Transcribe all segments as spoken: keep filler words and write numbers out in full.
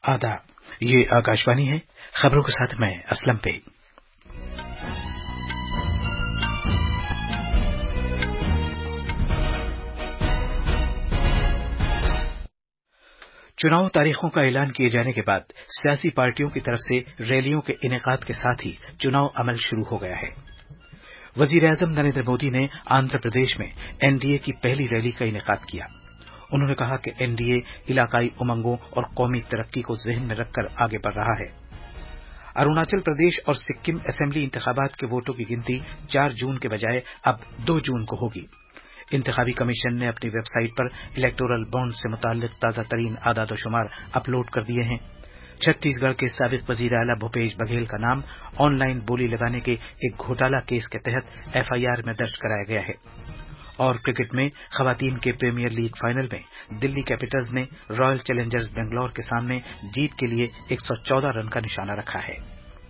آداب، یہ آکاشوانی ہے۔ خبروں کے ساتھ میں اسلم پہ۔ چناؤ تاریخوں کا اعلان کیے جانے کے بعد سیاسی پارٹیوں کی طرف سے ریلیوں کے انعقاد کے ساتھ ہی چناؤ عمل شروع ہو گیا ہے۔ وزیر اعظم نریندر مودی نے آندھرا پردیش میں این ڈی اے کی پہلی ریلی کا انعقاد کیا۔ انہوں نے کہا کہ این ڈی اے علاقائی امنگوں اور قومی ترقی کو ذہن میں رکھ کر آگے بڑھ رہا ہے۔ اروناچل پردیش اور سکم اسمبلی انتخابات کے ووٹوں کی گنتی چار جون کے بجائے اب دو جون کو ہوگی۔ انتخابی کمیشن نے اپنی ویب سائٹ پر الیکٹورل بانڈ سے متعلق تازہ ترین اعداد و شمار اپلوڈ کر دیے ہیں۔ چھتیس گڑھ کے سابق وزیر اعلیٰ بھوپیش بگھیل کا نام آن لائن بولی لگانے کے ایک گھوٹالہ کیس کے تحت ایف آئی آر میں درج کرایا گیا ہے۔ اور کرکٹ میں خواتین کے پریمیئر لیگ فائنل میں دلی کیپٹلز نے رائل چیلنجرز بنگلور کے سامنے جیت کے لیے ایک سو چودہ رن کا نشانہ رکھا ہے۔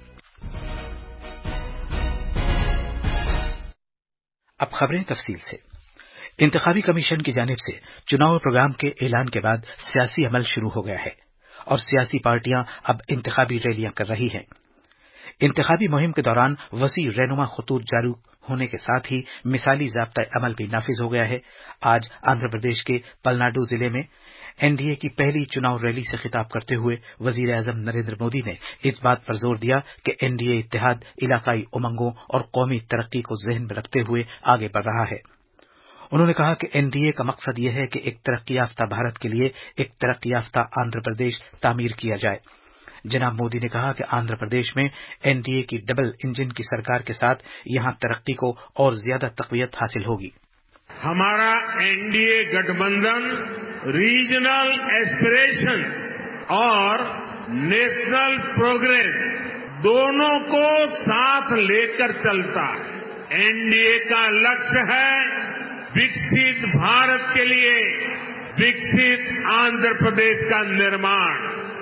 اب خبریں تفصیل سے۔ انتخابی کمیشن کی جانب سے چناؤ پروگرام کے اعلان کے بعد سیاسی عمل شروع ہو گیا ہے اور سیاسی پارٹیاں اب انتخابی ریلیاں کر رہی ہیں۔ انتخابی مہم کے دوران وسیع رہنما خطوط جاری ہونے کے ساتھ ہی مثالی ضابطۂ عمل بھی نافذ ہو گیا ہے۔ آج آندھرا پردیش کے پلناڈو ضلع میں این ڈی اے کی پہلی چناؤ ریلی سے خطاب کرتے ہوئے وزیر اعظم نریندر مودی نے اس بات پر زور دیا کہ این ڈی اے اتحاد علاقائی امنگوں اور قومی ترقی کو ذہن میں رکھتے ہوئے آگے بڑھ رہا ہے۔ انہوں نے کہا کہ این ڈی اے کا مقصد یہ ہے کہ ایک ترقی یافتہ بھارت کے لیے ایک ترقی یافتہ آندھرا پردیش تعمیر کیا جائے۔ جناب مودی نے کہا کہ آندھرا پردیش میں این ڈی اے کی ڈبل انجن کی سرکار کے ساتھ یہاں ترقی کو اور زیادہ تقویت حاصل ہوگی۔ ہمارا این ڈی اے گٹھ بندھن ریجنل ایسپریشن اور نیشنل پروگریس دونوں کو ساتھ لے کر چلتا ہے۔ این ڈی اے کا لکष्य ہے وکست بھارت کے لیے وکست آندھرا پردیش کا نرمان۔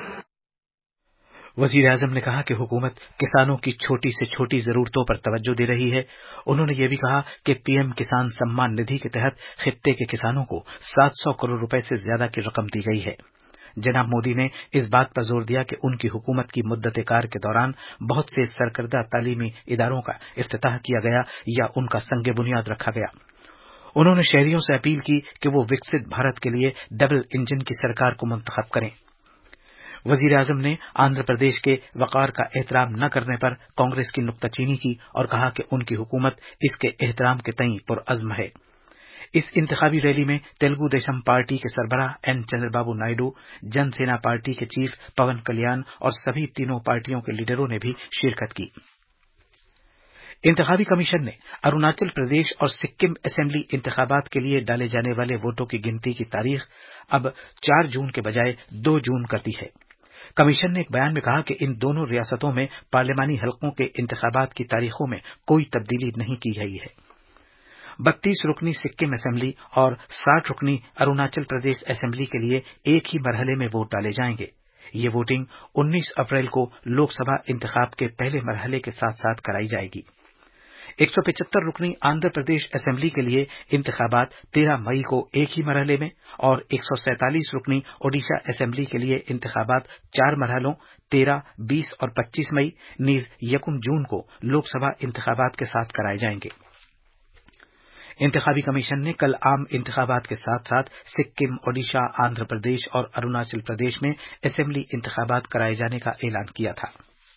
وزیر اعظم نے کہا کہ حکومت کسانوں کی چھوٹی سے چھوٹی ضرورتوں پر توجہ دے رہی ہے۔ انہوں نے یہ بھی کہا کہ پی ایم کسان سمان ندھی کے تحت خطے کے کسانوں کو سات سو کروڑ روپے سے زیادہ کی رقم دی گئی ہے۔ جناب مودی نے اس بات پر زور دیا کہ ان کی حکومت کی مدت کار کے دوران بہت سے سرکردہ تعلیمی اداروں کا افتتاح کیا گیا یا ان کا سنگ بنیاد رکھا گیا۔ انہوں نے شہریوں سے اپیل کی کہ وہ وکست بھارت کے لیے ڈبل انجن کی سرکار کو منتخب کریں۔ وزیر اعظم نے آندھرا پردیش کے وقار کا احترام نہ کرنے پر کانگریس کی نکتہ چینی کی اور کہا کہ ان کی حکومت اس کے احترام کے تئیں پرعزم ہے۔ اس انتخابی ریلی میں تیلگو دیشم پارٹی کے سربراہ این چندر بابو نائیڈو، جن سینا پارٹی کے چیف پون کلیان اور سبھی تینوں پارٹیوں کے لیڈروں نے بھی شرکت کی۔ انتخابی کمیشن نے اروناچل پردیش اور سکم اسمبلی انتخابات کے لیے ڈالے جانے والے ووٹوں کی گنتی کی تاریخ اب چار جون کے بجائے دو جون کر دی ہے۔ کمیشن نے ایک بیان میں کہا کہ ان دونوں ریاستوں میں پارلیمانی حلقوں کے انتخابات کی تاریخوں میں کوئی تبدیلی نہیں کی گئی ہے۔ بتیس رکنی سکم اسمبلی اور ساٹھ رکنی اروناچل پردیش اسمبلی کے لیے ایک ہی مرحلے میں ووٹ ڈالے جائیں گے۔ یہ ووٹنگ انیس اپریل کو لوک سبھا انتخاب کے پہلے مرحلے کے ساتھ ساتھ کرائی جائے گی۔ ایک سو پچہتر رکنی آندھرا پردیش اسمبلی کے لیے انتخابات تیرہ مئی کو ایک ہی مرحلے میں اور ایک سو سینتالیس رکنی اوڈیشہ اسمبلی کے لیے انتخابات چار مرحلوں تیرہ، بیس اور پچیس مئی نیز یکم جون کو لوک سبھا انتخابات کے ساتھ کرائے جائیں گے۔ انتخابی کمیشن نے کل عام انتخابات کے ساتھ ساتھ سکم، اوڈیشہ، آندھرا پردیش اور اروناچل پردیش میں اسمبلی انتخابات کرائے جانے کا اعلان کیا تھا۔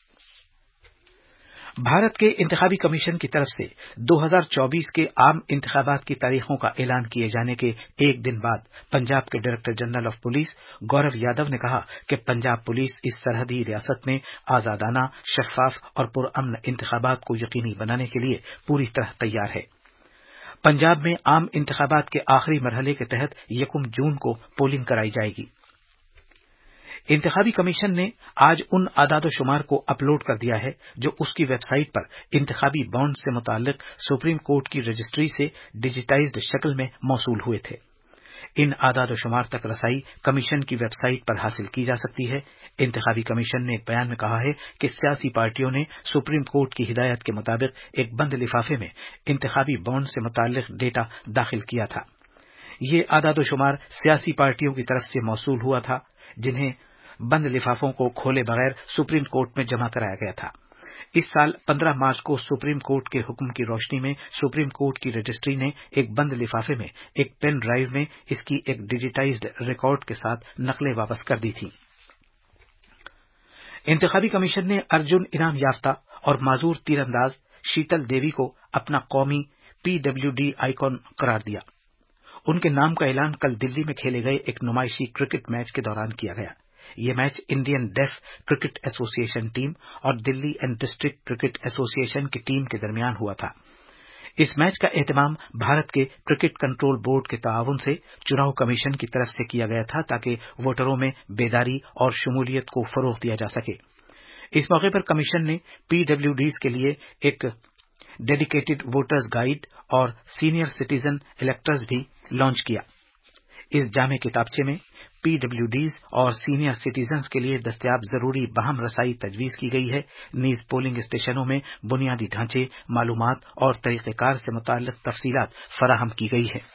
بھارت کے انتخابی کمیشن کی طرف سے دو ہزار چوبیس کے عام انتخابات کی تاریخوں کا اعلان کیے جانے کے ایک دن بعد پنجاب کے director general of police Gaurav Yadav نے کہا کہ پنجاب پولیس اس سرحدی ریاست میں آزادانہ، شفاف اور پرامن انتخابات کو یقینی بنانے کے لیے پوری طرح تیار ہے۔ پنجاب میں عام انتخابات کے آخری مرحلے کے تحت یکم جون کو پولنگ کرائی جائے گی۔ انتخابی کمیشن نے آج ان اعداد و شمار کو اپلوڈ کر دیا ہے جو اس کی ویب سائٹ پر انتخابی بانڈ سے متعلق سپریم کورٹ کی رجسٹری سے ڈیجیٹائزڈ شکل میں موصول ہوئے تھے۔ ان اعداد و شمار تک رسائی کمیشن کی ویب سائٹ پر حاصل کی جا سکتی ہے۔ انتخابی کمیشن نے ایک بیان میں کہا ہے کہ سیاسی پارٹیوں نے سپریم کورٹ کی ہدایت کے مطابق ایک بند لفافے میں انتخابی بانڈ سے متعلق ڈیٹا داخل کیا تھا۔ یہ اعداد و شمار سیاسی پارٹیوں کی طرف سے موصول ہوا تھا جنہیں बंद लिफाफों को खोले बगैर सुप्रीम कोर्ट में जमा कराया गया था। इस साल पंद्रह मार्च को सुप्रीम कोर्ट के हुक्म की रोशनी में सुप्रीम कोर्ट की रजिस्ट्री ने एक बंद लिफाफे में एक पेन ड्राइव में इसकी एक डिजिटाइज्ड रिकॉर्ड के साथ नकलें वापस कर दी थीं। इंतखाबी कमीशन ने अर्जुन इनाम याफ्ता और माजूर तीरंदाज शीतल देवी को अपना कौमी पीडब्ल्यूडी आइकॉन करार दिया। उनके नाम का ऐलान कल दिल्ली में खेले गए एक नुमाइशी क्रिकेट मैच के दौरान किया गया। ये match Indian deaf cricket association team और Delhi and district cricket association की टीम के दरमियान हुआ था। इस मैच का एहतमाम भारत के क्रिकेट कंट्रोल बोर्ड के ताआवुन से चुनाव कमीशन की तरफ से किया गया था ताकि वोटरों में बेदारी और शमूलियत को फरोग दिया जा सके। इस मौके पर कमीशन ने पीडब्ल्यूडीज के लिए एक डेडिकेटेड वोटर्स गाइड और सीनियर सिटीजन इलेक्टर्स भी लॉन्च किया। इस जामे किताबचे में पीडब्ल्यूडीज और सीनियर सिटीजन्स के लिए दस्तयाब जरूरी बहम रसाई तजवीज की गई है। नीज पोलिंग स्टेशनों में बुनियादी ढांचे, मालूमात और तरीक़ेकार से मुताल्लिक़ तफसीलात फराहम की गई है।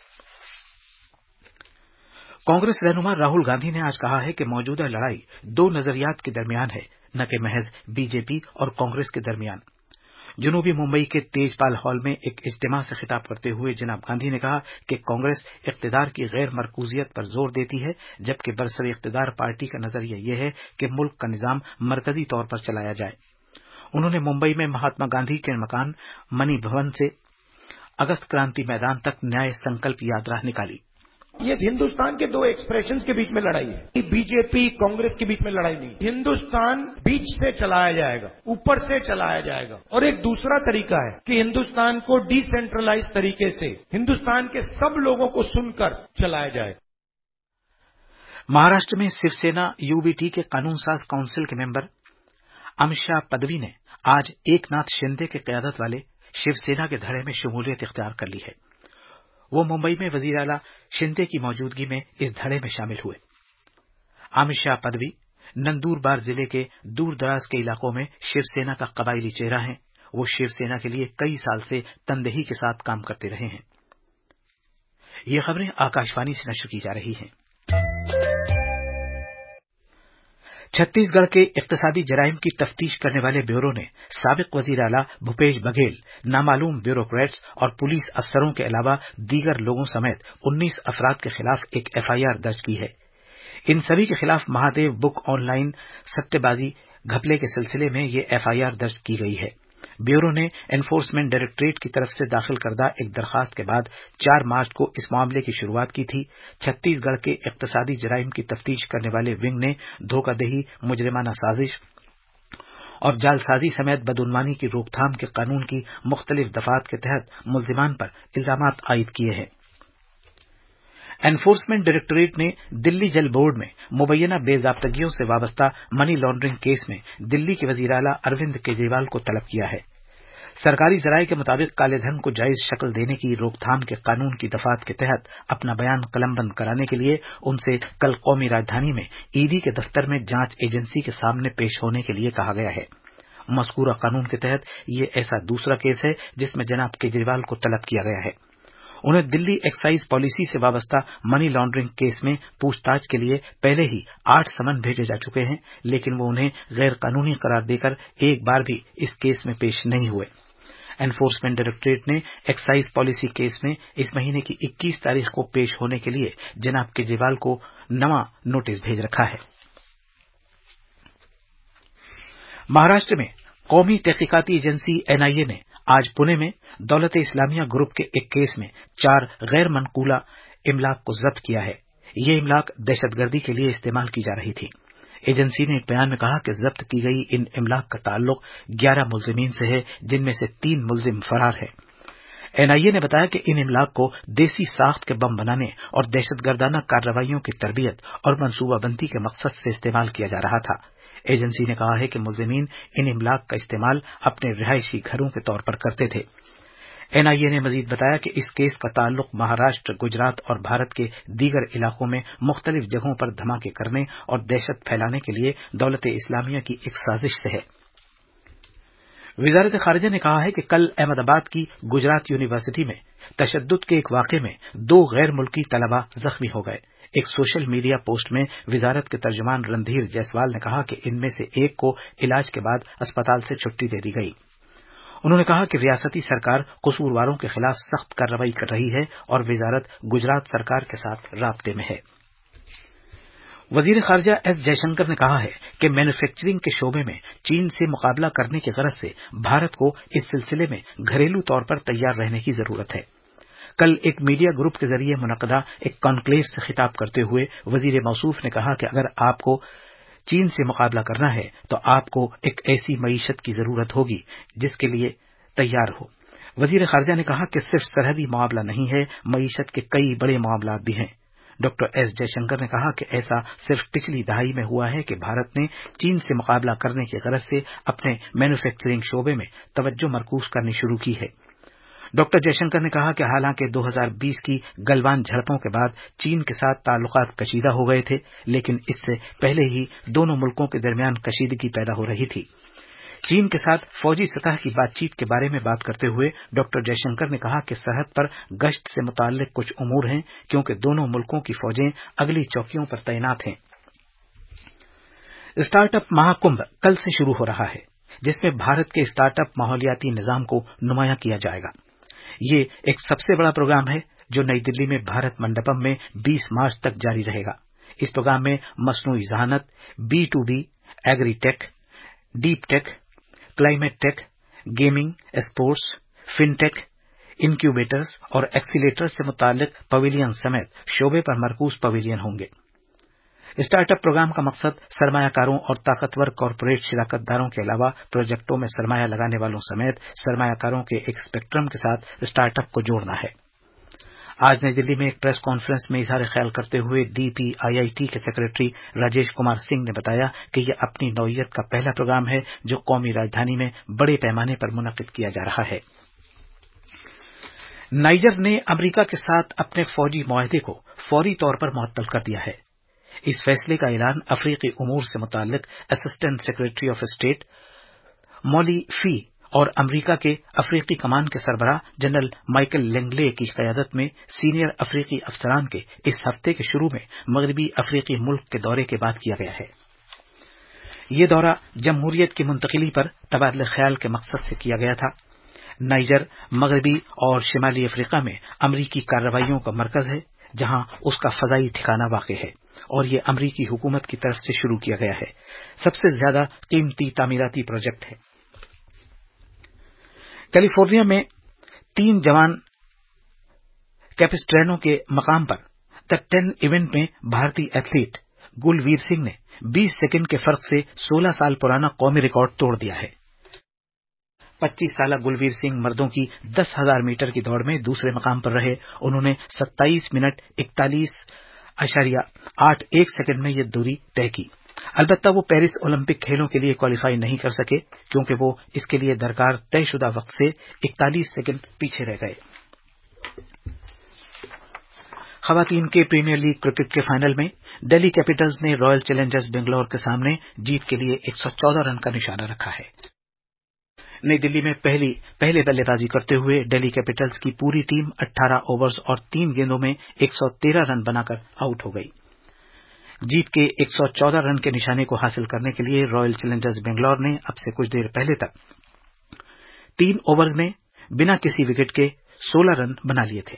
कांग्रेस रहनुमा राहुल गांधी ने आज कहा है कि मौजूदा लड़ाई दो नजरियात के दरमियान है, न कि महज बीजेपी और कांग्रेस के दरमियान। जनूबी मुंबई के तेजपाल हॉल में एक इज्तिमा से खिताब करते हुए जनाब गांधी ने कहा कि कांग्रेस इक़्तिदार की गैर मरकूजियत पर जोर देती है, जबकि बरसर इक़्तिदार पार्टी का नजरिया यह है कि मुल्क का निजाम मरकजी तौर पर चलाया जाए। उन्होंने मुंबई में महात्मा गांधी के मकान मणि भवन से अगस्त क्रांति मैदान तक न्याय संकल्प यात्रा निकाली। ये हिंदुस्तान के दो एक्सप्रेशंस के बीच में लड़ाई है, बीजेपी कांग्रेस के बीच में लड़ाई नहीं। हिंदुस्तान बीच से चलाया जाएगा, ऊपर से चलाया जाएगा। और एक दूसरा तरीका है कि हिंदुस्तान को डिसेंट्रलाइज तरीके से हिंदुस्तान के सब लोगों को सुनकर चलाया जाएगा। महाराष्ट्र में शिवसेना यूबीटी के कानून साज काउंसिल के मेंबर अमिशा पदवी ने आज एकनाथ शिंदे के क़यादत वाले शिवसेना के धड़े में शमूलियत इख्तियार कर ली है। वो मुंबई में वजीर आला शिंदे की मौजूदगी में इस धड़े में शामिल हुए। अमिशा पदवी नंदूरबार जिले के दूर दराज के इलाकों में शिवसेना का कबायली चेहरा है। वो शिवसेना के लिए कई साल से तनदेही के साथ काम करते रहे हैं। ये खबरें आकाशवाणी से नशर की जा रही हैं। छत्तीसगढ़ के इक्तसादी जराइम की तफ्तीश करने वाले ब्यूरो ने साबिक वजीर आला भूपेश बघेल, नामालूम ब्यूरोक्रेट्स और पुलिस अफसरों के अलावा दीगर लोगों समेत उन्नीस अफराद के खिलाफ एक एफआईआर दर्ज की है। इन सभी के खिलाफ महादेव बुक ऑनलाइन सट्टेबाजी घपले के सिलसिले में ये एफआईआर दर्ज की गई है। ब्यूरो ने एनफोर्समेंट डायरेक्टरेट की तरफ से दाखिल करदा एक दरखास्त के बाद चार मार्च को इस मामले की शुरुआत की थी। छत्तीसगढ़ के इक्तसादी जराइम की तफ्तीश करने वाले विंग ने धोखाधड़ी, मुजरिमाना साजिश और जालसाजी समेत बदउनवानी की रोकथाम के कानून की मुख्तलिफ दफात के तहत मुल्जिमान पर इल्जामात आयद किए हैं। एनफोर्समेंट डायरेक्टरेट ने दिल्ली जल बोर्ड में मुबैना बेजाब्तगियों से वाबस्ता मनी लॉन्ड्रिंग केस में दिल्ली के वजीर आला अरविंद केजरीवाल को तलब किया है। सरकारी जराये के मुताबिक काले धन को जायज शक्ल देने की रोकथाम के कानून की दफात के तहत अपना बयान कलमबंद कराने के लिए उनसे कल कौमी राजधानी में ईडी के दफ्तर में जांच एजेंसी के सामने पेश होने के लिए कहा गया है। मज़कूरा कानून के तहत ये ऐसा दूसरा केस है जिसमें जनाब केजरीवाल को तलब किया गया है। उन्हें दिल्ली एक्साइज पॉलिसी से वाबस्ता मनी लॉन्ड्रिंग केस में पूछताछ के लिए पहले ही आठ समन भेजे जा चुके हैं, लेकिन वो उन्हें गैर कानूनी करार देकर एक बार भी इस केस में पेश नहीं हुए। एनफोर्समेंट डायरेक्टरेट ने एक्साइज पॉलिसी केस में इस महीने की इक्कीस तारीख को पेश होने के लिए जनाब केजरीवाल को नवा नोटिस भेज रखा है। महाराष्ट्र में कौमी तहकीकाती एजेंसी एनआईए ने आज पुणे में दौलत इस्लामिया ग्रुप के एक केस में चार गैर मनकूला इमलाक को जब्त किया है। ये इमलाक दहशतगर्दी के लिए इस्तेमाल की जा रही थी। एजेंसी ने एक बयान में कहा कि जब्त की गई इन इमलाक का ताल्लुक ग्यारह मुल्जिमीन से है, जिनमें से तीन मुल्जिम फरार है। एनआईए ने बताया कि इन इमलाक को देसी साख्त के बम बनाने और दहशतगर्दाना कार्रवाइयों की तरबियत और मनसूबाबंदी के मकसद से इस्तेमाल किया जा रहा था। एजेंसी ने कहा है कि मुल्जिमीन इन इमलाक का इस्तेमाल अपने रिहायशी घरों के तौर पर करते थे। एनआईए ने मजीद बताया कि इस केस का ताल्लुक महाराष्ट्र, गुजरात और भारत के दीगर इलाकों में मुख्तलिफ जगहों पर धमाके करने और दहशत फैलाने के लिए दौलत इस्लामिया की एक साजिश से है। वजारत खारिजा ने कहा है कि कल अहमदाबाद की गुजरात यूनिवर्सिटी में तशद्दुद के एक वाक़े में दो गैर मुल्की तलबा जख्मी हो गए। ایک سوشل میڈیا پوسٹ میں وزارت کے ترجمان رندھیر جیسوال نے کہا کہ ان میں سے ایک کو علاج کے بعد اسپتال سے چھٹی دے دی گئی۔ انہوں نے کہا کہ ریاستی سرکار قصورواروں کے خلاف سخت کارروائی کر رہی ہے اور وزارت گجرات سرکار کے ساتھ رابطے میں ہے۔ وزیر خارجہ ایس جے شنکر نے کہا ہے کہ مینوفیکچرنگ کے شعبے میں چین سے مقابلہ کرنے کی غرض سے بھارت کو اس سلسلے میں گھریلو طور پر تیار رہنے کی ضرورت ہے۔ کل ایک میڈیا گروپ کے ذریعے منعقدہ ایک کانکلیو سے خطاب کرتے ہوئے وزیر موصوف نے کہا کہ اگر آپ کو چین سے مقابلہ کرنا ہے تو آپ کو ایک ایسی معیشت کی ضرورت ہوگی جس کے لیے تیار ہو۔ وزیر خارجہ نے کہا کہ صرف سرحدی معاملہ نہیں ہے، معیشت کے کئی بڑے معاملات بھی ہیں۔ ڈاکٹر ایس جے شنکر نے کہا کہ ایسا صرف پچھلی دہائی میں ہوا ہے کہ بھارت نے چین سے مقابلہ کرنے کی غرض سے اپنے مینوفیکچرنگ شعبے میں توجہ مرکوز کرنی شروع کی ہے۔ ڈاکٹر جے شنکر نے کہا کہ حالانکہ دو ہزار بیس کی گلوان جھڑپوں کے بعد چین کے ساتھ تعلقات کشیدہ ہو گئے تھے، لیکن اس سے پہلے ہی دونوں ملکوں کے درمیان کشیدگی پیدا ہو رہی تھی۔ چین کے ساتھ فوجی سطح کی بات چیت کے بارے میں بات کرتے ہوئے ڈاکٹر جے شنکر نے کہا کہ سرحد پر گشت سے متعلق کچھ امور ہیں کیونکہ دونوں ملکوں کی فوجیں اگلی چوکیوں پر تعینات ہیں۔ اسٹارٹ اپ مہاکمبھ کل سے شروع ہو رہا ہے، جس میں بھارت کے اسٹارٹ اپ ماحولیاتی نظام کو نمایاں کیا جائے گا۔ یہ ایک سب سے بڑا پروگرام ہے جو نئی دلی میں بھارت منڈپم میں بیس مارچ تک جاری رہے گا۔ اس پروگرام میں مصنوعی ذہانت، B to B, agri tech, deep tech, climate tech, gaming, sports, fin tech, incubators اور ایکسیلیٹرز سے متعلق پویلین سمیت شعبے پر مرکوز پویلین ہوں گے۔ اسٹارٹ اپ پروگرام کا مقصد سرمایہ کاروں اور طاقتور کارپوریٹ شراکت داروں کے علاوہ پروجیکٹوں میں سرمایہ لگانے والوں سمیت سرمایہ کاروں کے ایک اسپیکٹرم کے ساتھ اسٹارٹ اپ کو جوڑنا ہے۔ آج نئی دلی میں ایک پریس کانفرنس میں اظہار خیال کرتے ہوئے D P I I T کے سیکریٹری راجیش کمار سنگھ نے بتایا کہ یہ اپنی نوعیت کا پہلا پروگرام ہے جو قومی راجدھانی میں بڑے پیمانے پر منعقد کیا جا رہا ہے۔ نائجر نے امریکہ کے ساتھ اپنے فوجی معاہدے کو فوری طور پر معطل کر دیا ہے۔ اس فیصلے کا اعلان افریقی امور سے متعلق اسسٹنٹ سیکریٹری آف اسٹیٹ مولی فی اور امریکہ کے افریقی کمان کے سربراہ جنرل مائیکل لینگلے کی قیادت میں سینئر افریقی افسران کے اس ہفتے کے شروع میں مغربی افریقی ملک کے دورے کے بعد کیا گیا ہے۔ یہ دورہ جمہوریت کی منتقلی پر تبادلہ خیال کے مقصد سے کیا گیا تھا۔ نائجر مغربی اور شمالی افریقہ میں امریکی کارروائیوں کا مرکز ہے، جہاں اس کا فضائی ٹھکانہ واقع ہے، اور یہ امریکی حکومت کی طرف سے شروع کیا گیا ہے۔ سب سے زیادہ قیمتی تعمیراتی پروجیکٹ ہے۔ کیلیفورنیا میں تین جوان کیپسٹرینو کے مقام پر دا ٹین ایونٹ میں بھارتی ایتھلیٹ گلویر سنگھ نے بیس سیکنڈ کے فرق سے سولہ سال پرانا قومی ریکارڈ توڑ دیا ہے۔ پچیس سالہ گلویر سنگھ مردوں کی دس ہزار میٹر کی دوڑ میں دوسرے مقام پر رہے۔ انہوں نے ستائیس منٹ اکتالیس اشاریہ آٹھ ایک سیکنڈ میں یہ دوری طے کی۔ البتہ وہ پیرس اولمپک کھیلوں کے لیے کوالیفائی نہیں کر سکے کیونکہ وہ اس کے لیے درکار طے شدہ وقت سے اکتالیس سیکنڈ پیچھے رہ گئے۔ خواتین کے پریمیئر لیگ کرکٹ کے فائنل میں دہلی کیپٹلز نے رائل چیلنجرز بنگلور کے سامنے جیت کے لیے ایک سو چودہ رن کا نشانہ رکھا ہے۔ نئی دلی میں پہلی پہلے بلے بازی کرتے ہوئے دہلی کیپٹلز کی پوری ٹیم اٹھارہ اوورز اور تین گیندوں میں ایک سو تیرہ رن بنا کر آؤٹ ہو گئی۔ جیت کے ایک سو چودہ رن کے نشانے کو حاصل کرنے کے لیے رائل چیلنجرز بنگلور نے اب سے کچھ دیر پہلے تک تین اوورز میں بنا کسی وکٹ کے سولہ رن بنا لیے تھے۔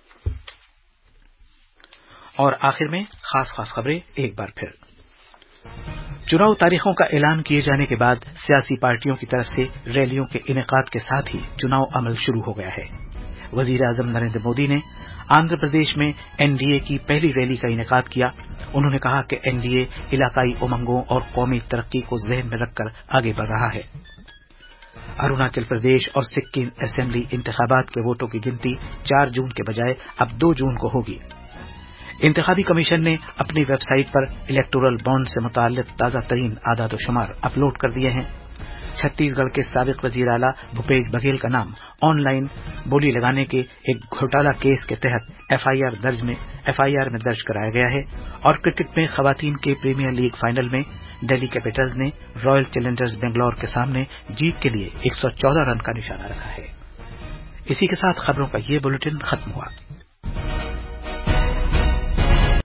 اور آخر میں خاص خاص خبریں ایک بار پھر۔ چناؤ تاریخوں کا اعلان کیے جانے کے بعد سیاسی پارٹیوں کی طرف سے ریلیوں کے انعقاد کے ساتھ ہی چناؤ عمل شروع ہو گیا ہے۔ وزیر اعظم نریندر مودی نے آندھرا پردیش میں این ڈی اے کی پہلی ریلی کا انعقاد کیا۔ انہوں نے کہا کہ این ڈی اے علاقائی امنگوں اور قومی ترقی کو ذہن میں رکھ کر آگے بڑھ رہا ہے۔ اروناچل پردیش اور سکم اسمبلی انتخابات کے ووٹوں کی گنتی چار جون کے بجائے اب دو جون کو ہوگی۔ انتخابی کمیشن نے اپنی ویب سائٹ پر الیکٹورل بانڈ سے متعلق تازہ ترین اعداد و شمار اپلوڈ کر دیے ہیں۔ چھتیس گڑھ کے سابق وزیر اعلیٰ بھوپیش بگھیل کا نام آن لائن بولی لگانے کے ایک گھوٹالہ کیس کے تحت ایف آئی آر درج میں ایف آئی آر میں درج کرایا گیا ہے۔ اور کرکٹ میں خواتین کے پریمیئر لیگ فائنل میں دہلی کیپٹلز نے رائل چیلنجرز بنگلور کے سامنے جیت کے لیے ایک سو چودہ رن کا نشانہ رکھا ہے۔ اسی کے ساتھ خبروں کا یہ بلیٹن ختم ہوا۔